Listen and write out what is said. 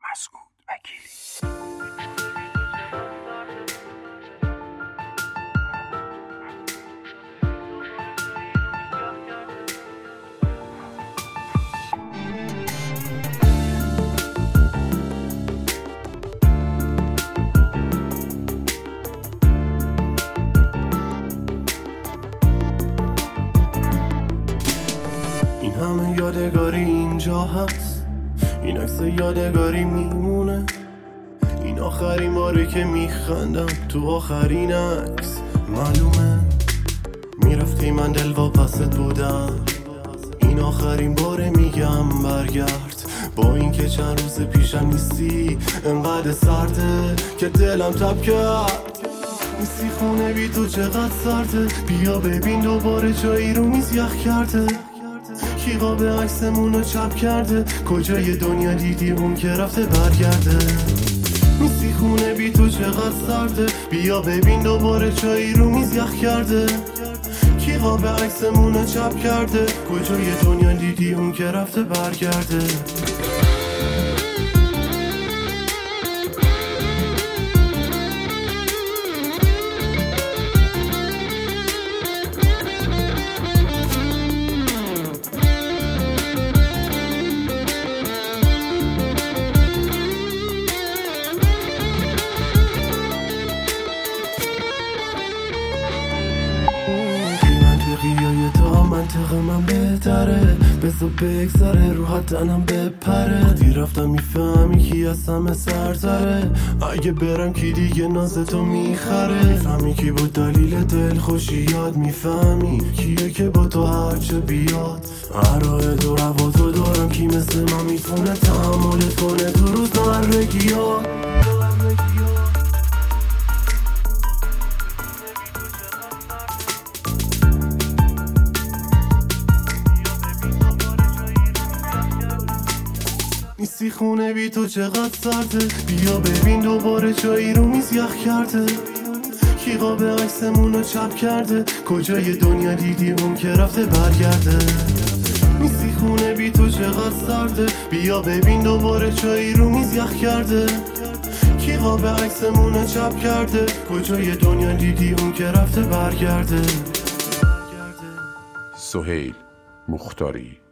مسعود وکیلی. این همه یادگاری اینجا هست، این عکس یادگاری میمونه، این آخرین باره که میخندم تو آخرین عکس. معلومه میرفتی من دل واپست بودم، این آخرین باره میگم برگرد. با اینکه چند روز پیشم نیستی، انقدر سرده که دلم تب کرد. نیستی خونه بی تو چقدر سرده، بیا ببین دوباره جایی رو میز یخ کرده. کی قاب عکسمونو چپ کرده، کجای دنیا دیدی اون که رفته برگرده. نیستی خونه بی تو چقدر سرده، بیا ببین دوباره چایی رو میز یخ کرده. کی قاب عکسمونو چپ کرده، کجای دنیا دیدی اون که رفته برگرده. قیای تا منطق من بهتره، بذار بگذره رو حدنم بپره. وقتی رفتم میفهمی کی از همه سرتره، اگه برم کی دیگه نازتو میخره. میفهمی کی بود دلیل دل خوشی یاد، میفهمی کیه که با تو هرچه بیاد. هرای دو روا تو دارم، کی مثل من میتونه تحملت کنه تو روز مرگی ها. نیستی خونه بی تو چقدر سرده، بیا ببین دوباره جایی رو میز یخ کرده. کی قاب عکسمونو چپ کرده، کجای دنیا دیدی اون که رفته برگرده. نیستی خونه بی تو چقدر سرده، بیا ببین دوباره جایی رو میز یخ کرده. کی قاب عکسمونو چپ کرده، کجای دنیا دیدی اون که رفته برگرده. سهیل مختاری